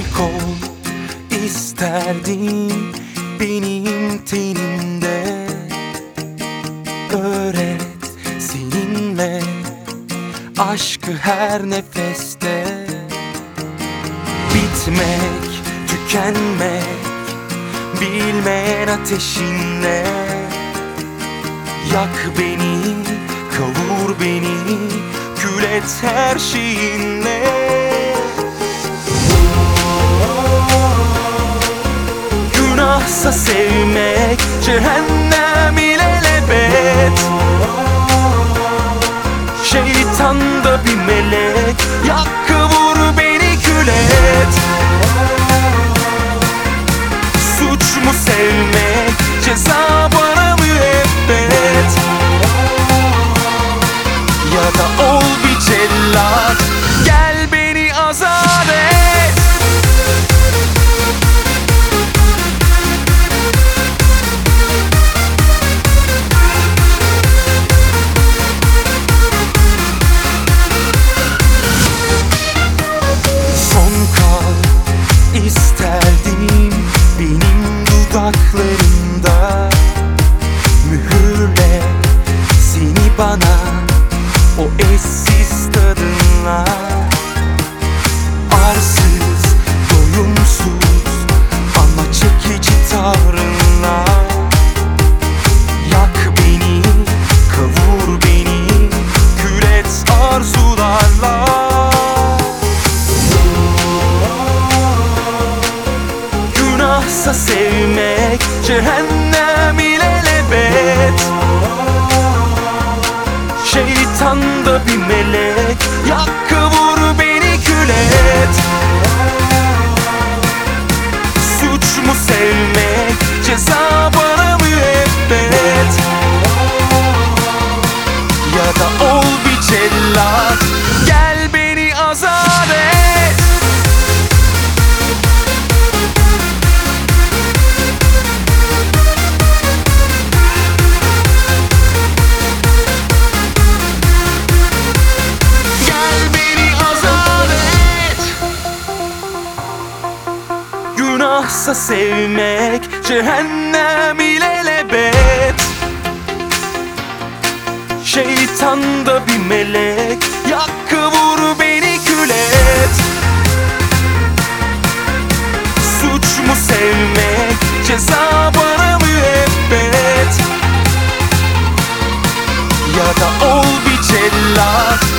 melek ol isterdim benim tenimde. Öğret seninle aşkı her nefeste. Bitmek, tükenmek bilmeyen ateşinle. Yak beni, kavur beni, kül et her şeyinle. Günahsa sevmek, cehennem ilelebet. Şeytan da bir melek, yak kavur beni, kül et. Suç mu sevmek, ceza bana müebbet. Ya da ol bir cellat, gel beni azat et. Son kal isterdim benim dudaklarımda. Mühürle seni bana o eşsiz tadınla. Arsız, doyumsuz ama çekici tavrınla. Yak beni, kavur beni, kül et arzularla. Günahsa sevmek, cehennem ilelebet. Şeytan da bir melek, yak kavur beni, kül et. Suç mu sevmek, ceza bana müebbet. Ya da ol bir cellat, gel beni azat et. Günahsa sevmek, cehennem ilelebet. Şeytan da bir melek, yak kavur beni, kül et. Suç mu sevmek, ceza bana müebbet. Ya da ol bir cellat,